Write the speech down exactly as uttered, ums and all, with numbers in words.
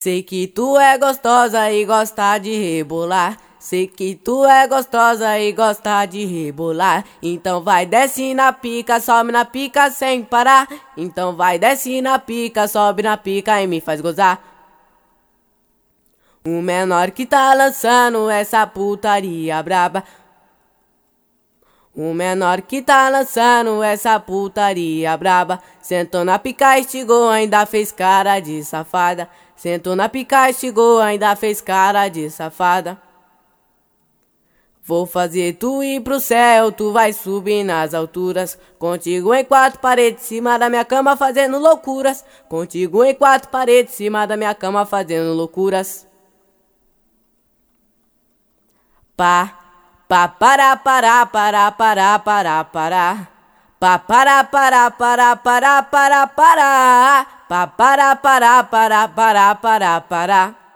Sei que tu é gostosa e gosta de rebolar. Sei que tu é gostosa e gosta de rebolar. Então vai, desce na pica, sobe na pica sem parar. Então vai, desce na pica, sobe na pica e me faz gozar. O menor que tá lançando essa putaria braba. O menor que tá lançando essa putaria braba. Sentou na pica, estigou, ainda fez cara de safada. Sentou na pica, estigou, ainda fez cara de safada. Vou fazer tu ir pro céu, tu vai subir nas alturas. Contigo em quatro paredes, cima da minha cama fazendo loucuras. Contigo em quatro paredes, cima da minha cama fazendo loucuras. Pá, pá, para, para, para, para, para, para. Pá, para, para, para, para, para, para. Pá, para, para, para, para, para, para.